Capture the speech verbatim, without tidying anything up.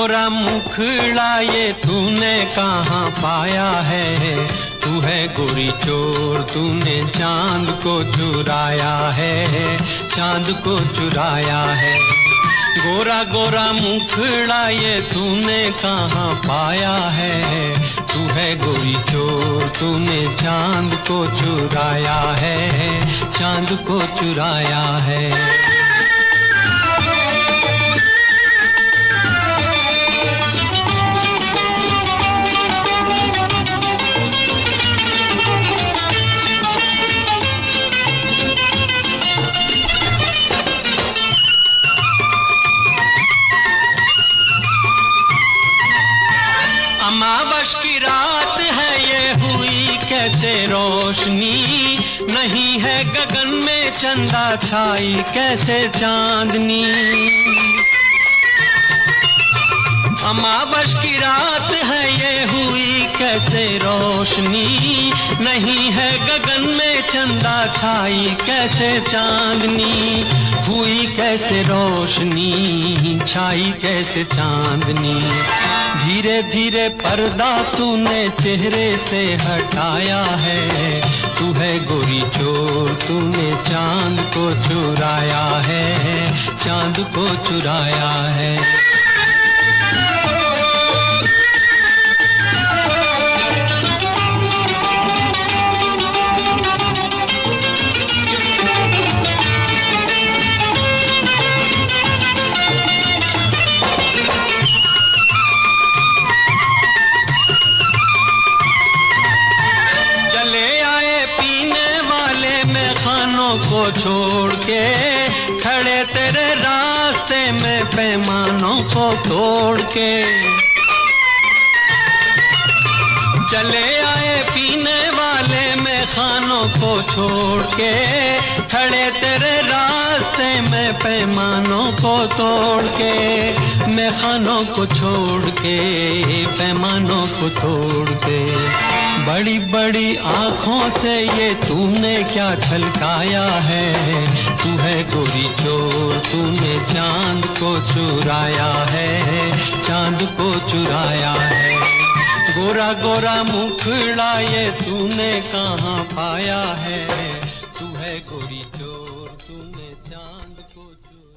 गोरा मुखड़ा ये तूने कहाँ पाया है, तू है गोरी चोर, तूने चांद को चुराया है, चांद को चुराया है। गोरा गोरा मुखड़ा ये तूने कहाँ पाया है, तू है गोरी चोर, तूने चांद को चुराया है, चांद को चुराया है। अमावस की रात है ये हुई कैसे रोशनी, नहीं है गगन में चंदा छाई कैसे चांदनी। अमावस की रात है ये हुई कैसे रोशनी, नहीं है गगन में चंदा छाई कैसे चांदनी। हुई कैसे रोशनी, छाई कैसे चांदनी। धीरे धीरे पर्दा तूने चेहरे से हटाया है, तू है गोरी चोर, तूने चांद को चुराया है, चांद को चुराया है। खानों को छोड़ के खड़े तेरे रास्ते में पैमानों को तोड़ के, चले आए पीने वाले में खानों को छोड़ के, खड़े तेरे रास्ते में पैमानों को तोड़ के। मैं खानों को छोड़ के पैमानों को तोड़ के, बड़ी बड़ी आँखों से ये तूने क्या छलकाया है, तू है गोरी चोर, तूने चांद को चुराया है, चांद को चुराया है। गोरा गोरा मुखड़ा ये तूने कहाँ पाया है, तू है गोरी चोर, तूने चांद को चुराया।